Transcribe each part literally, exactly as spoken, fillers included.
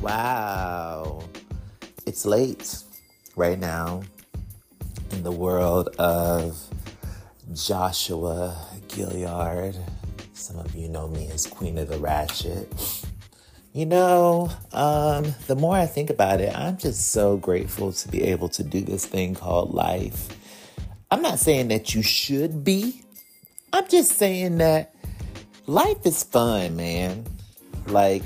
Wow. It's late right now in the world of Joshua Gilliard. Some of you know me as Queen of the Ratchet. You know, um, the more I think about it, I'm just so grateful to be able to do this thing called life. I'm not saying that you should be. I'm just saying that life is fun, man. Like,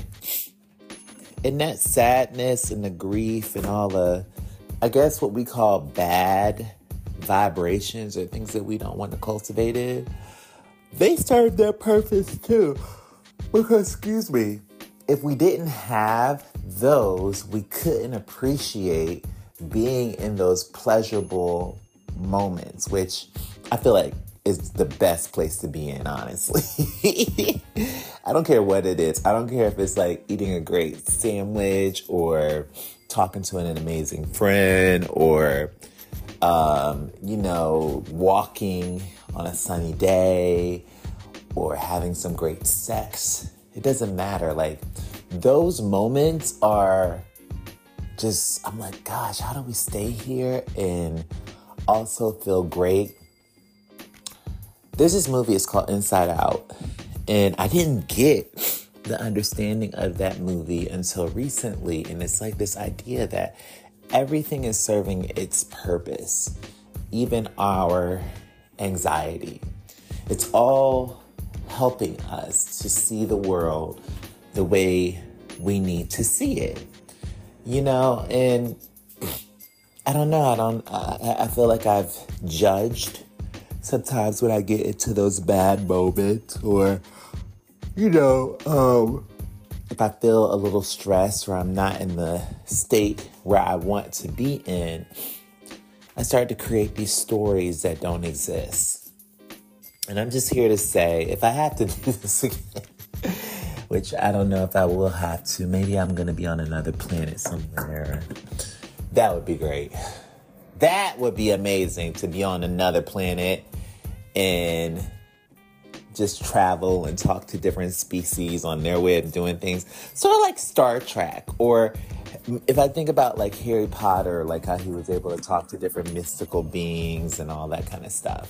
in that sadness and the grief and all the, I guess what we call bad vibrations or things that we don't want to cultivate in, they serve their purpose too. Because, excuse me, if we didn't have those, we couldn't appreciate being in those pleasurable moments, which I feel like is the best place to be in, honestly. I don't care what it is. I don't care if it's like eating a great sandwich or talking to an amazing friend or, um, you know, walking on a sunny day or having some great sex. It doesn't matter. Like, those moments are just, I'm like, gosh, how do we stay here and also feel great? There's this movie, it's called Inside Out, and I didn't get the understanding of that movie until recently, and it's like this idea that everything is serving its purpose, even our anxiety. It's all helping us to see the world the way we need to see it, you know, and I don't know, I don't, I, I feel like I've judged sometimes when I get into those bad moments or, you know, um, if I feel a little stressed or I'm not in the state where I want to be in, I start to create these stories that don't exist. And I'm just here to say, if I have to do this again, which I don't know if I will have to, maybe I'm going to be on another planet somewhere. That would be great. That would be amazing, to be on another planet and just travel and talk to different species on their way of doing things. Sort of like Star Trek. Or if I think about like Harry Potter, like how he was able to talk to different mystical beings and all that kind of stuff.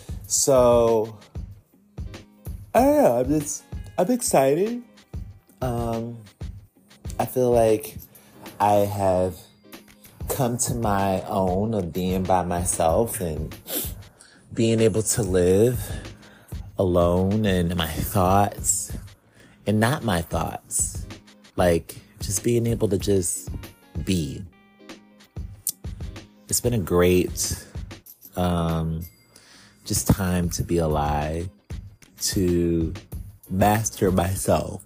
So, I don't know, I'm just, I'm excited. Um, I feel like I have come to my own of being by myself and being able to live alone and my thoughts and not my thoughts. Like, just being able to just be. It's been a great, um, just time to be alive, to master myself,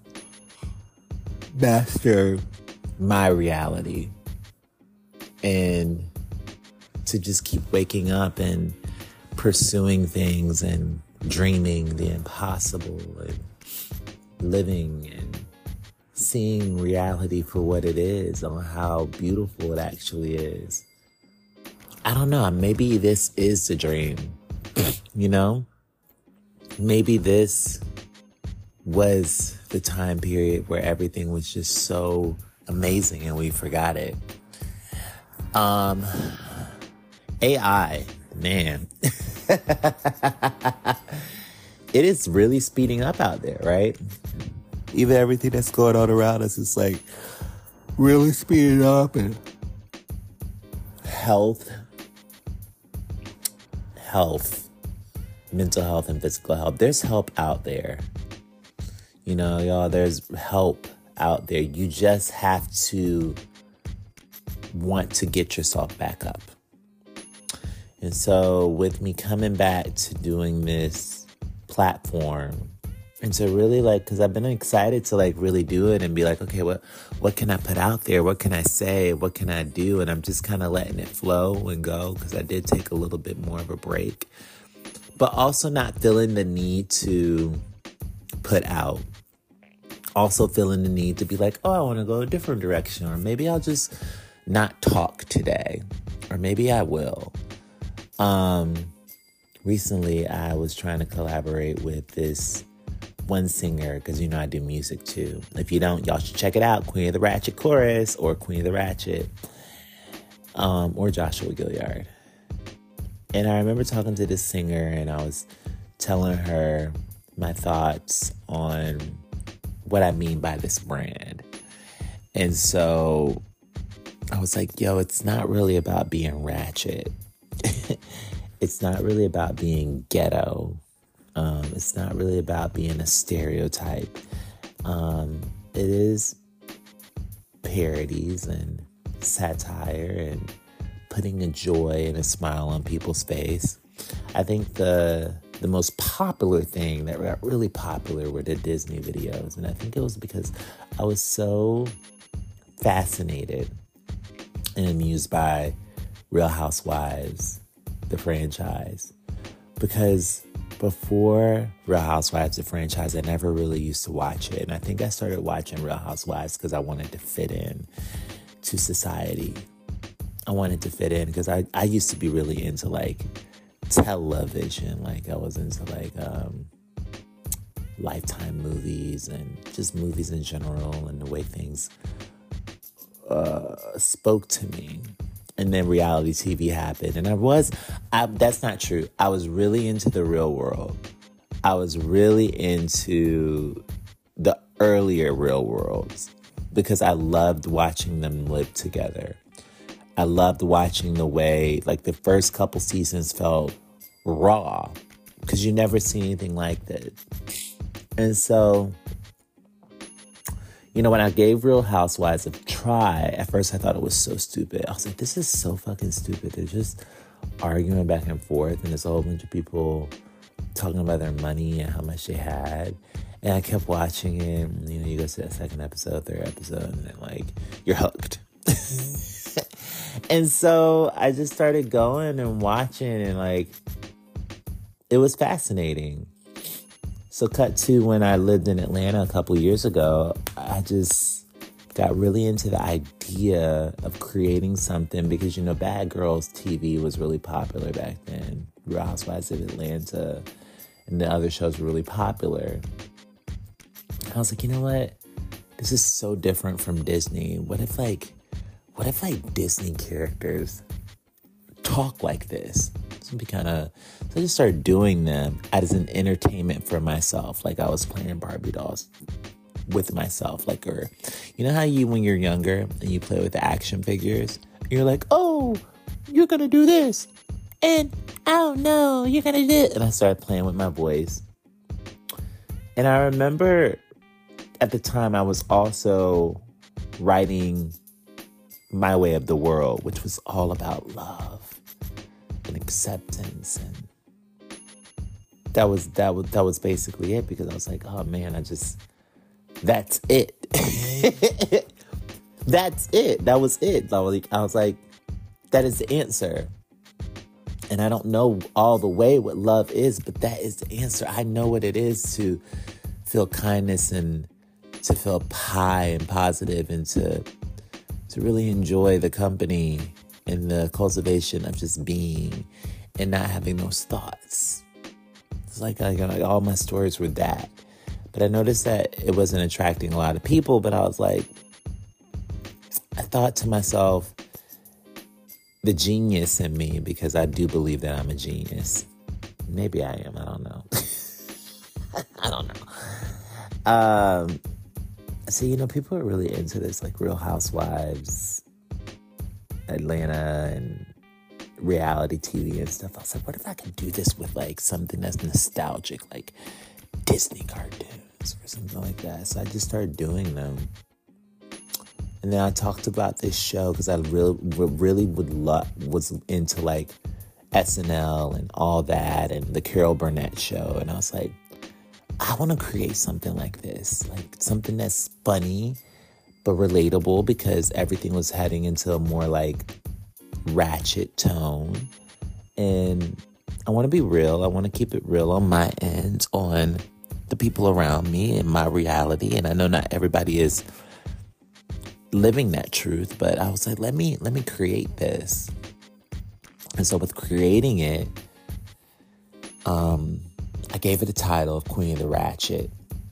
master my reality, and to just keep waking up and pursuing things and dreaming the impossible and living and seeing reality for what it is and how beautiful it actually is. I don't know, maybe this is the dream, you know? Maybe this was the time period where everything was just so amazing and we forgot it. Um, A I, man. It is really speeding up out there, right? Even everything that's going on around us is like really speeding up, and health, health, mental health and physical health. There's help out there. You know, y'all, there's help out there. You just have to want to get yourself back up. And so with me coming back to doing this platform and to really like, because I've been excited to like really do it and be like, okay, what what can I put out there? What can I say? What can I do? And I'm just kind of letting it flow and go, because I did take a little bit more of a break. But also not feeling the need to put out. Also feeling the need to be like, oh, I want to go a different direction. Or maybe I'll just not talk today. Or maybe I will. Um, recently, I was trying to collaborate with this one singer, because you know I do music too. If you don't, y'all should check it out. Queen of the Ratchet Chorus or Queen of the Ratchet, um, or Joshua Gilliard. And I remember talking to this singer, and I was telling her my thoughts on what I mean by this brand. And so I was like, yo, it's not really about being ratchet. It's not really about being ghetto. Um, it's not really about being a stereotype. Um, it is parodies and satire and putting a joy and a smile on people's face. I think the the most popular thing that got really popular were the Disney videos. And I think it was because I was so fascinated and amused by Real Housewives, the franchise. Because before Real Housewives, the franchise, I never really used to watch it. And I think I started watching Real Housewives because I wanted to fit in to society. I wanted to fit in because I, I used to be really into like television. Like I was into like um, Lifetime movies and just movies in general and the way things uh, spoke to me. And then reality T V happened. And I was, I, that's not true. I was really into the real world. I was really into the earlier real worlds because I loved watching them live together. I loved watching the way, like, the first couple seasons felt raw because you never see anything like that. And so, you know, when I gave Real Housewives a try, at first I thought it was so stupid. I was like, this is so fucking stupid. They're just arguing back and forth, and there's a whole bunch of people talking about their money and how much they had. And I kept watching it. And, you know, you go to that second episode, third episode, and then, like, you're hooked. And so I just started going and watching, and, like, it was fascinating. So cut to when I lived in Atlanta a couple years ago, I just got really into the idea of creating something because, you know, Bad Girls T V was really popular back then. Real Housewives of Atlanta and the other shows were really popular. I was like, you know what? This is so different from Disney. What if, like, what if, like, Disney characters talk like this? This would be kind of... So I just started doing them as an entertainment for myself. Like, I was playing Barbie dolls with myself. Like, or... You know how you, when you're younger, and you play with action figures? And you're like, oh, you're gonna do this. And, oh, no, you're gonna do it. And I started playing with my boys. And I remember... At the time, I was also writing My Way of the World, which was all about love and acceptance, and that was that was that was basically it. Because I was like, oh man, I just that's it. That's it. That was it. Like, I was like, that is the answer. And I don't know all the way what love is, but that is the answer. I know what it is to feel kindness and to feel high and positive, and to to really enjoy the company and the cultivation of just being and not having those thoughts. It's like, like, like all my stories were that. But I noticed that it wasn't attracting a lot of people, but I was like, I thought to myself, the genius in me, because I do believe that I'm a genius. Maybe I am, I don't know. I don't know. Um... So, you know, people are really into this, like Real Housewives, Atlanta, and reality T V and stuff. I was like, what if I could do this with, like, something that's nostalgic, like Disney cartoons or something like that? So I just started doing them. And then I talked about this show because I really, really would love, was into, like, S N L and all that, and the Carol Burnett show. And I was like, I want to create something like this, like something that's funny but relatable, because everything was heading into a more like ratchet tone. And I want to be real. I want to keep it real on my end, on the people around me and my reality. And I know not everybody is living that truth, but I was like, let me let me create this. And so with creating it, um, I gave it a title of Queen of the Ratchet.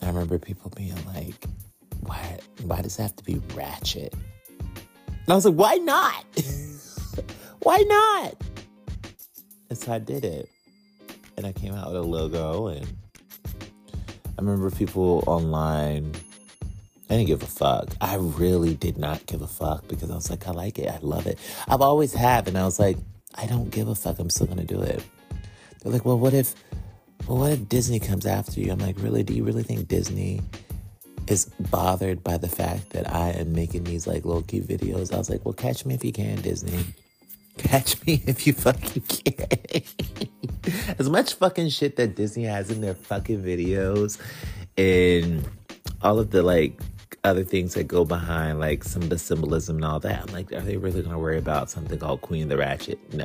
I remember people being like, why, why does it have to be ratchet? And I was like, why not? Why not? And so I did it. And I came out with a logo, and I remember people online, I didn't give a fuck. I really did not give a fuck because I was like, I like it. I love it. I've always have. And I was like, I don't give a fuck. I'm still going to do it. They're like, well, what if, well, what if Disney comes after you? I'm like, really? Do you really think Disney is bothered by the fact that I am making these like low key videos? I was like, well, catch me if you can, Disney. Catch me if you fucking can. As much fucking shit that Disney has in their fucking videos and all of the like other things that go behind like some of the symbolism and all that, I'm like, are they really going to worry about something called Queen of the Ratchet? No.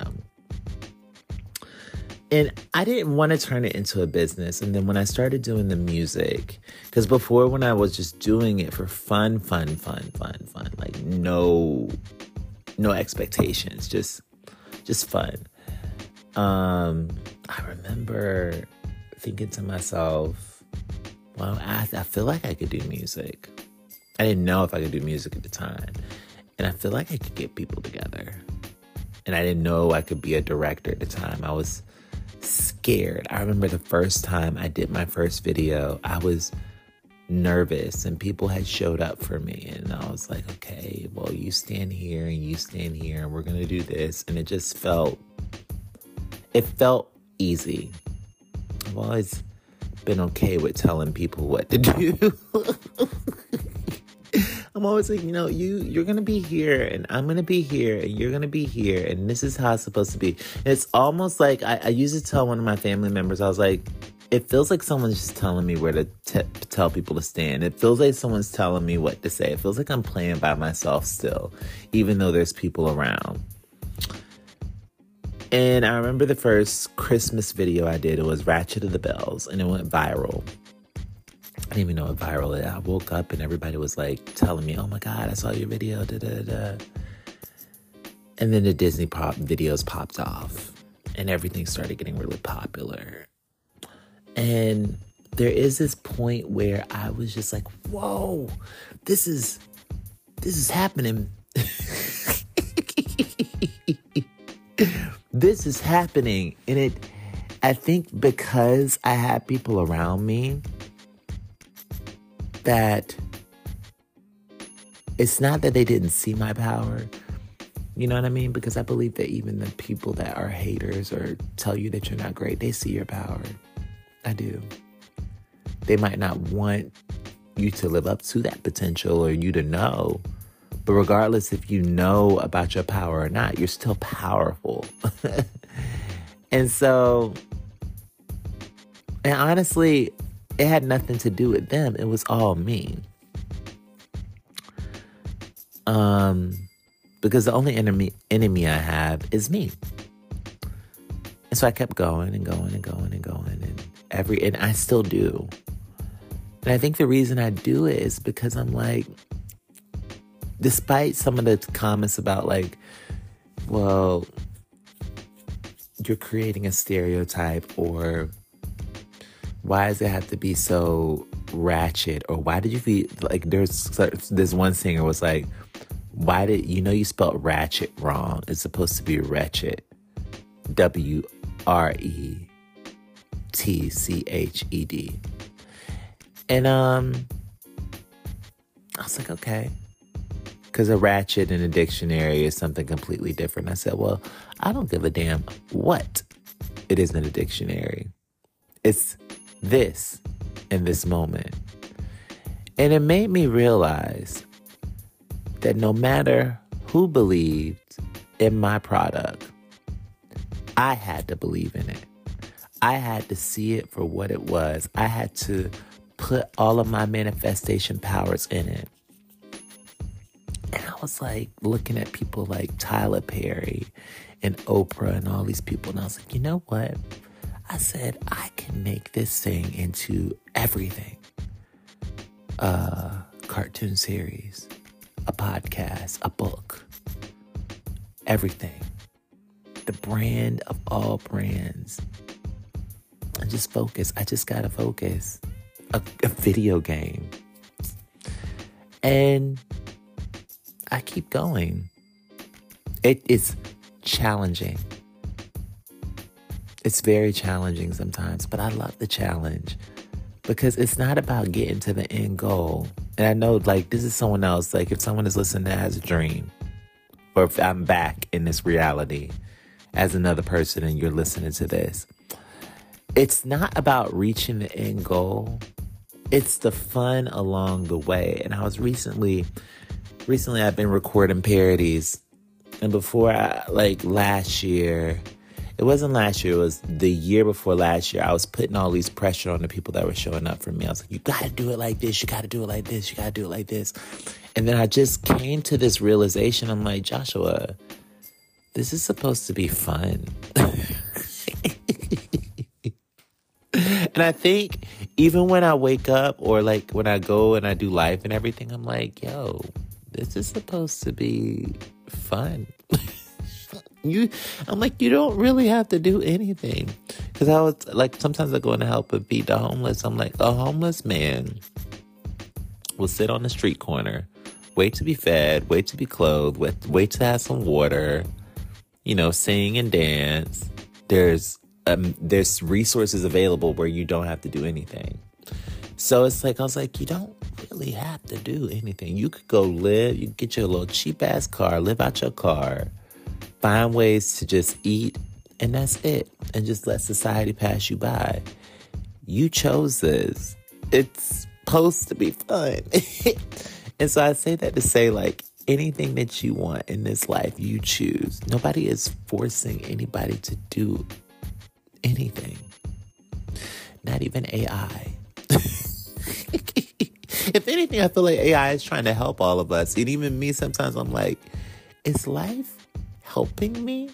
And I didn't want to turn it into a business. And then when I started doing the music, because before when I was just doing it for fun, fun, fun, fun, fun, like no, no expectations, just, just fun. Um, I remember thinking to myself, well, I, I feel like I could do music. I didn't know if I could do music at the time. And I feel like I could get people together. And I didn't know I could be a director at the time. I was scared. I remember the first time I did my first video, I was nervous and people had showed up for me. And I was like, okay, well, you stand here and you stand here and we're going to do this. And it just felt, it felt easy. I've always been okay with telling people what to do. I'm always like, you know, you, you're going to be here and I'm going to be here and you're going to be here. And this is how it's supposed to be. And it's almost like I, I used to tell one of my family members, I was like, it feels like someone's just telling me where to t- tell people to stand. It feels like someone's telling me what to say. It feels like I'm playing by myself still, even though there's people around. And I remember the first Christmas video I did, it was Ratchet of the Bells, and it went viral. I didn't even know what viral is. I woke up and everybody was like telling me, oh my God, I saw your video, da da da. And then the Disney pop videos popped off and everything started getting really popular. And there is this point where I was just like, whoa, this is, this is happening. This is happening. And it, I think because I had people around me that it's not that they didn't see my power. You know what I mean? Because I believe that even the people that are haters or tell you that you're not great, they see your power. I do. They might not want you to live up to that potential or you to know. But regardless if you know about your power or not, you're still powerful. And so, and honestly, it had nothing to do with them. It was all me. Um, because the only enemy enemy I have is me. And so I kept going and going and going and going and every, and I still do. And I think the reason I do it is because I'm like, despite some of the comments about like, well, you're creating a stereotype, or why does it have to be so ratchet, or why did you feel like there's this one singer was like, why did you know you spelled ratchet wrong? It's supposed to be wretched. W R E T C H E D. And um I was like, okay. Because a ratchet in a dictionary is something completely different. I said, well, I don't give a damn what it is in a dictionary. It's this in this moment. And it made me realize that no matter who believed in my product, I had to believe in it. I had to see it for what it was. I had to put all of my manifestation powers in it. And I was like looking at people like Tyler Perry and Oprah and all these people. And I was like, you know what? I said, I can make this thing into everything. A cartoon series, a podcast, a book, everything. The brand of all brands. And just focus. I just gotta focus. a, a video game. And I keep going. It is challenging. It's very challenging sometimes, but I love the challenge because it's not about getting to the end goal. And I know, like, this is someone else. Like, if someone is listening that has a dream, or if I'm back in this reality as another person and you're listening to this, it's not about reaching the end goal. It's the fun along the way. And I was recently, recently I've been recording parodies. And before I, like last year, it wasn't last year, it was the year before last year, I was putting all these pressure on the people that were showing up for me. I was like, you gotta do it like this, you gotta do it like this, you gotta do it like this. And then I just came to this realization, I'm like, Joshua, this is supposed to be fun. And I think even when I wake up or like when I go and I do life and everything, I'm like, yo, this is supposed to be fun. You, I'm like, you don't really have to do anything. Because I was like, sometimes I go in to help and feed the homeless. I'm like, a homeless man will sit on the street corner, wait to be fed, wait to be clothed, wait, wait to have some water, you know, sing and dance. There's um, there's resources available where you don't have to do anything. So it's like, I was like, you don't really have to do anything. You could go live, you could get your little cheap ass car, live out your car, find ways to just eat, and that's it. And just let society pass you by. You chose this. It's supposed to be fun. And so I say that to say, like, anything that you want in this life, you choose. Nobody is forcing anybody to do anything. Not even A I. If anything, I feel like A I is trying to help all of us. And even me, sometimes I'm like, is life helping me?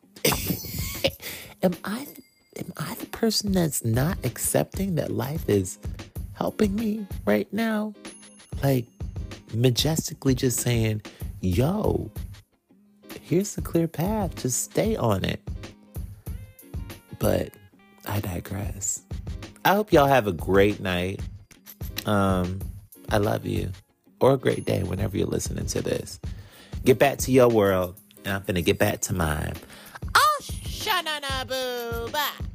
am I am I the person that's not accepting that life is helping me right now? Like, majestically just saying, yo, here's the clear path, just stay on it. But I digress. I hope y'all have a great night. Um, I love you. Or a great day whenever you're listening to this. Get back to your world, and I'm finna get back to mine. Oh, sha-na-na-boo-ba.